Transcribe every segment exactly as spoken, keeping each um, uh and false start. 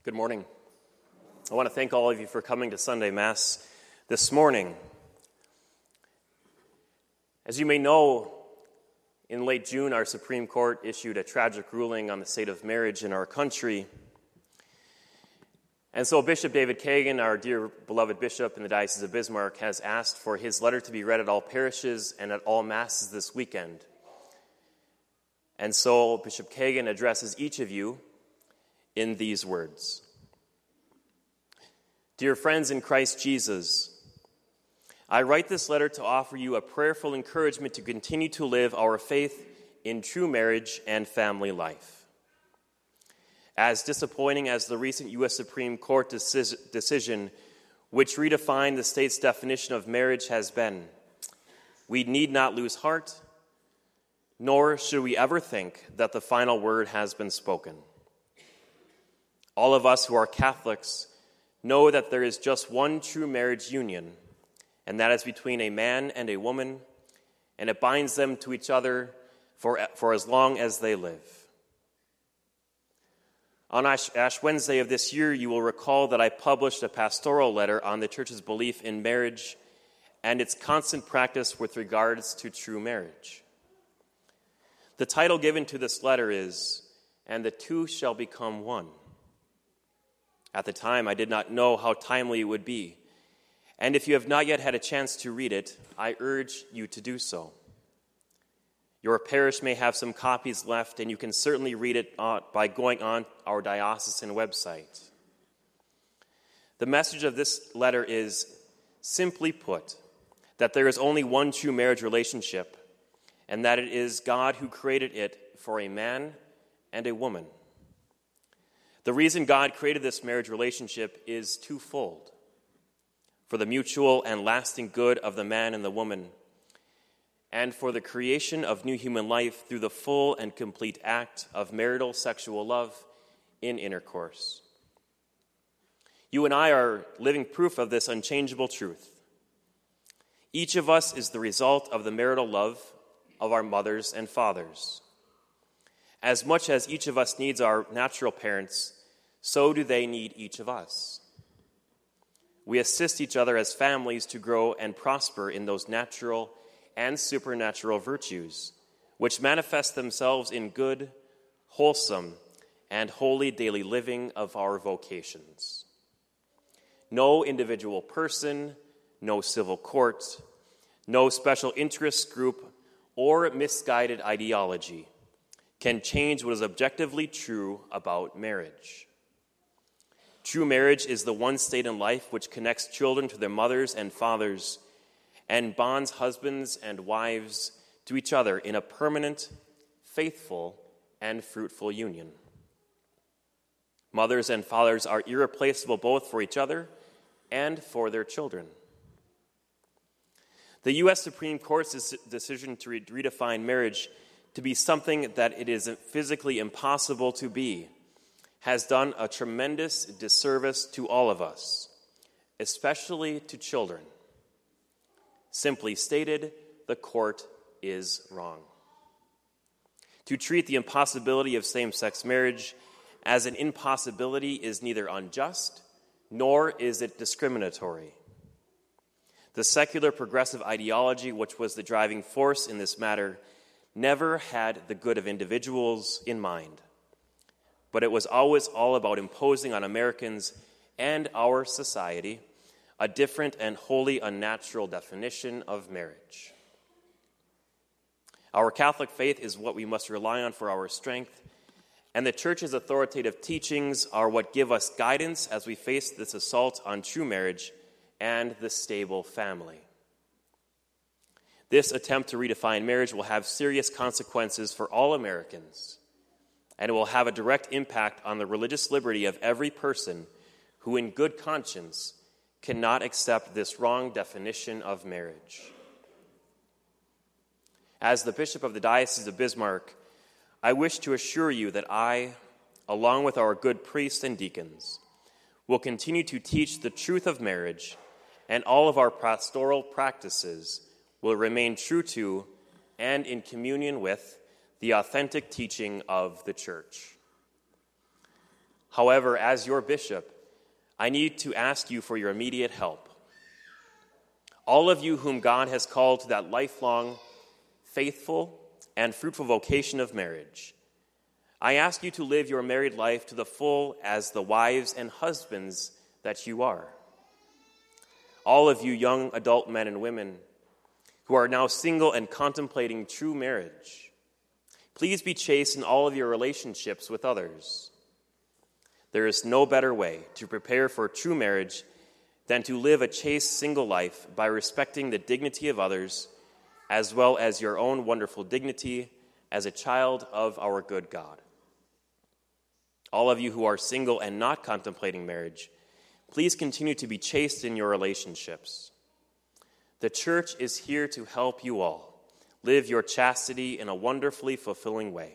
Good morning. I want to thank all of you for coming to Sunday Mass this morning. As you may know, in late June, our Supreme Court issued a tragic ruling on the state of marriage in our country. And so Bishop David Kagan, our dear beloved bishop in the Diocese of Bismarck, has asked for his letter to be read at all parishes and at all Masses this weekend. And so Bishop Kagan addresses each of you in these words. Dear friends in Christ Jesus, I write this letter to offer you a prayerful encouragement to continue to live our faith in true marriage and family life. As disappointing as the recent U S Supreme Court decis- decision, which redefined the state's definition of marriage, has been, we need not lose heart, nor should we ever think that the final word has been spoken. All of us who are Catholics know that there is just one true marriage union, and that is between a man and a woman, and it binds them to each other for, for as long as they live. On Ash, Ash Wednesday of this year, you will recall that I published a pastoral letter on the Church's belief in marriage and its constant practice with regards to true marriage. The title given to this letter is, "And the Two Shall Become One." At the time, I did not know how timely it would be, and if you have not yet had a chance to read it, I urge you to do so. Your parish may have some copies left, and you can certainly read it by going on our diocesan website. The message of this letter is, simply put, that there is only one true marriage relationship, and that it is God who created it for a man and a woman. The reason God created this marriage relationship is twofold: for the mutual and lasting good of the man and the woman, and for the creation of new human life through the full and complete act of marital sexual love in intercourse. You and I are living proof of this unchangeable truth. Each of us is the result of the marital love of our mothers and fathers. As much as each of us needs our natural parents, so do they need each of us. We assist each other as families to grow and prosper in those natural and supernatural virtues, which manifest themselves in good, wholesome, and holy daily living of our vocations. No individual person, no civil court, no special interest group, or misguided ideology can change what is objectively true about marriage. True marriage is the one state in life which connects children to their mothers and fathers and bonds husbands and wives to each other in a permanent, faithful, and fruitful union. Mothers and fathers are irreplaceable both for each other and for their children. The U S Supreme Court's decision to redefine marriage to be something that it is physically impossible to be has done a tremendous disservice to all of us, especially to children. Simply stated, the court is wrong. To treat the impossibility of same-sex marriage as an impossibility is neither unjust nor is it discriminatory. The secular progressive ideology, which was the driving force in this matter, never had the good of individuals in mind, but it was always all about imposing on Americans and our society a different and wholly unnatural definition of marriage. Our Catholic faith is what we must rely on for our strength, and the Church's authoritative teachings are what give us guidance as we face this assault on true marriage and the stable family. This attempt to redefine marriage will have serious consequences for all Americans, and it will have a direct impact on the religious liberty of every person who, in good conscience, cannot accept this wrong definition of marriage. As the Bishop of the Diocese of Bismarck, I wish to assure you that I, along with our good priests and deacons, will continue to teach the truth of marriage, and all of our pastoral practices will remain true to and in communion with the authentic teaching of the Church. However, as your bishop, I need to ask you for your immediate help. All of you whom God has called to that lifelong, faithful, and fruitful vocation of marriage, I ask you to live your married life to the full as the wives and husbands that you are. All of you young adult men and women who are now single and contemplating true marriage, please be chaste in all of your relationships with others. There is no better way to prepare for true marriage than to live a chaste single life by respecting the dignity of others as well as your own wonderful dignity as a child of our good God. All of you who are single and not contemplating marriage, please continue to be chaste in your relationships. The church is here to help you all live your chastity in a wonderfully fulfilling way.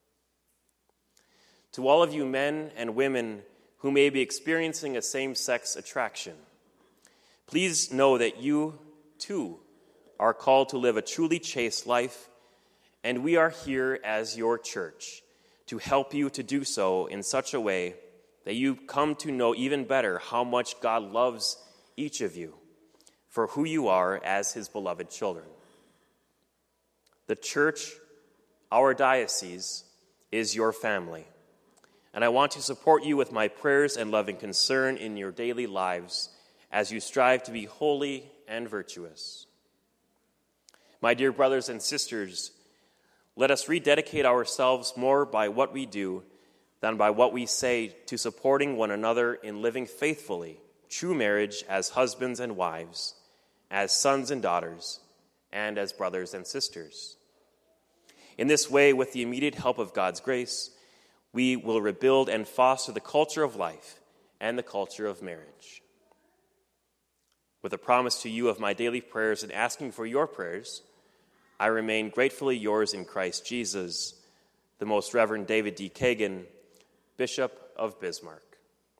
To all of you men and women who may be experiencing a same-sex attraction, please know that you, too, are called to live a truly chaste life, and we are here as your church to help you to do so in such a way that you come to know even better how much God loves each of you for who you are as his beloved children. The church, our diocese, is your family, and I want to support you with my prayers and loving concern in your daily lives as you strive to be holy and virtuous. My dear brothers and sisters, let us rededicate ourselves more by what we do than by what we say to supporting one another in living faithfully true marriage as husbands and wives, as sons and daughters, and as brothers and sisters. In this way, with the immediate help of God's grace, we will rebuild and foster the culture of life and the culture of marriage. With a promise to you of my daily prayers and asking for your prayers, I remain gratefully yours in Christ Jesus, the Most Reverend David D. Kagan, Bishop of Bismarck.